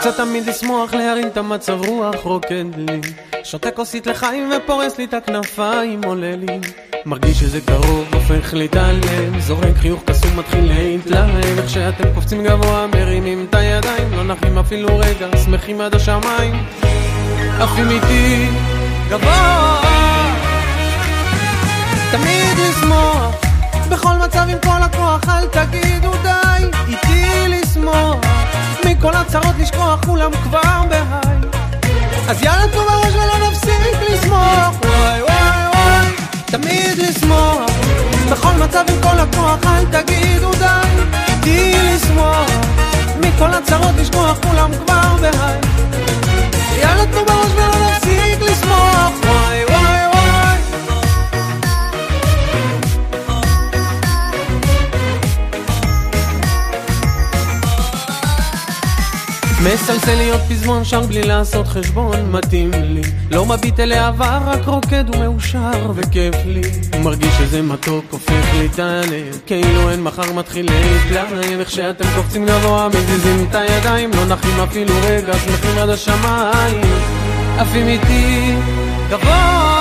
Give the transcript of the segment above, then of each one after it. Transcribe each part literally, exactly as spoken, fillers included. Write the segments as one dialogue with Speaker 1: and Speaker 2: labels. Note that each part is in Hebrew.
Speaker 1: רוצה תמיד לשמוח, להרים את המצב רוח, רוקד לי שותה כוסית לחיים ופורס לי את הכנפיים, עולה לי מרגיש שזה קרוב, הופך לי את הלב, זורק חיוך קסום, מתחיל להתלהב. איך שאתם קופצים גבוה, מרימים את הידיים, לא נחים אפילו רגע, שמחים עד השמיים, עפים איתי גבוה. תמיד לשמוח, בכל מצב עם כל הכוח, אל תגידו די, איתי לשמוח, מכל הצרות לשכוח, כולם כבר בהיי. אז יאללה טוב בראש ולא נפסיק לשמוח, וואי וואי וואי. תמיד לשמוח, בכל מצב עם כל הכוח, אל תגידו די, איתי לשמוח, מכל הצרות לשכוח, כולם כבר בהיי. יאללה טוב בראש ולא נפסיק לשמוח, וואי וואי וואי. מסלסל להיות פזמון, שר בלי לעשות חשבון, מתאים לי, לא מביט אל העבר, רק רוקד ומאושר וכיף לי. מרגיש שזה מתוק, הופך לי את הלב, כאילו אין מחר, מתחיל להתלהב. איך שאתם קופצים גבוה, מזיזים את הידיים, לא נחים אפילו רגע, שמחים עד השמיים, עפים איתי גבוה.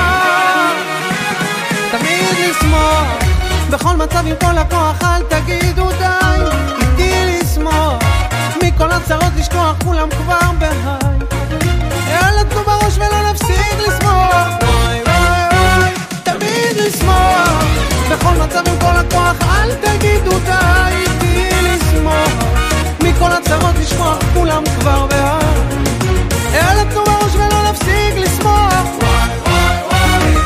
Speaker 1: תמיד לשמוח, בכל מצב עם כל הכוח, אל תגידו די, איתי לשמוח, מכל הצרות לשכוח, כולם כבר בהיי. יאללה תנו בראש ולא נפסיק לשמוח, וואי וואי וואי. תמיד לשמוח, בכל מצב עם כל הכוח, אל תגידו די, איתי לשמוח, מכל הצרות לשכוח, כולם כבר בהיי. יאללה תנו בראש ולא נפסיק לשמוח, וואי וואי וואי.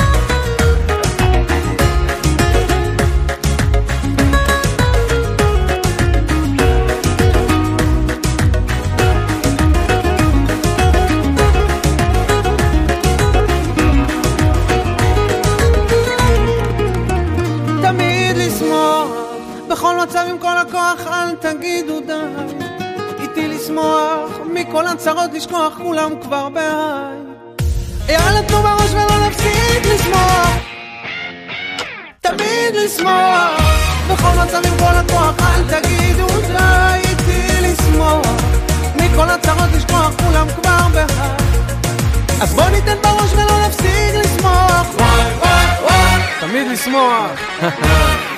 Speaker 1: בכל מצב עם כל הכוח, אל תגידו די, איתי לשמוח, מכל הצרות לשכוח, כולם כבר בהיי. יאללה תנו בראש ולא נפסיק לשמוח, תמיד לשמוח, בכל מצב עם כל הכוח, אל תגידו די, איתי לשמוח, מכל הצרות לשכוח, כולם כבר בהיי. אז בוא ניתן בראש ולא נפסיק לשמוח, וואי וואי וואי. תמיד לשמוח